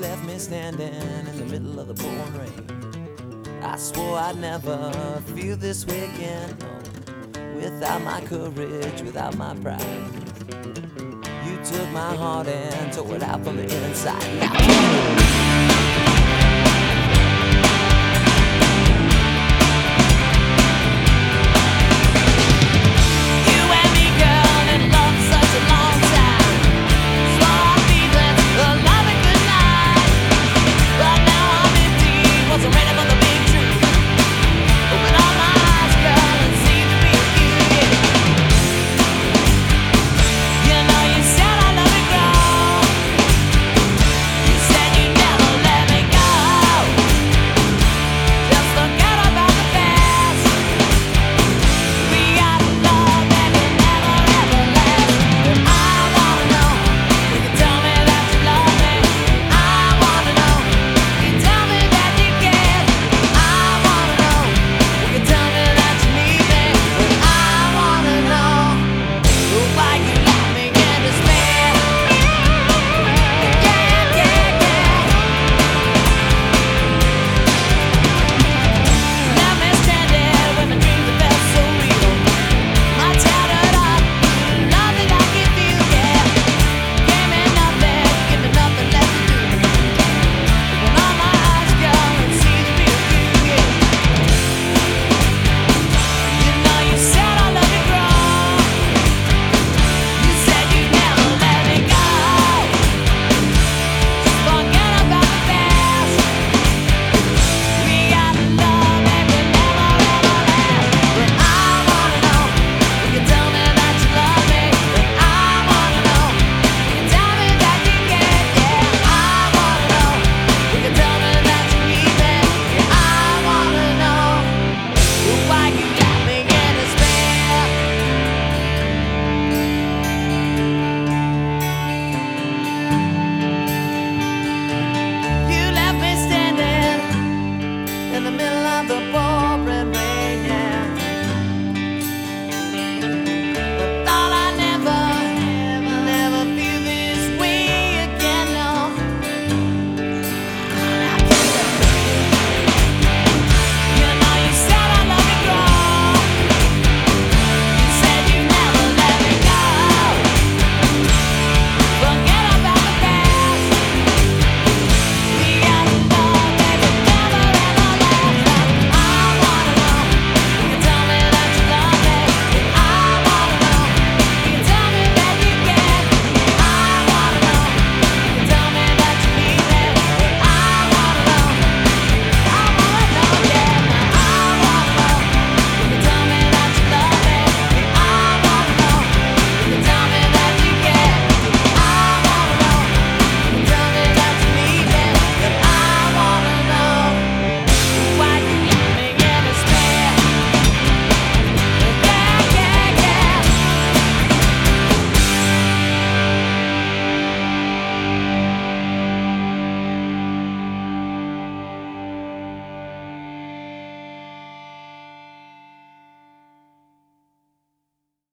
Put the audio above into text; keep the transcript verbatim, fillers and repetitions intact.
left me standing in the middle of the pouring rain. I swore I'd never feel this way again, no, without my courage, without my pride. You took my heart and tore it out from the inside. Now,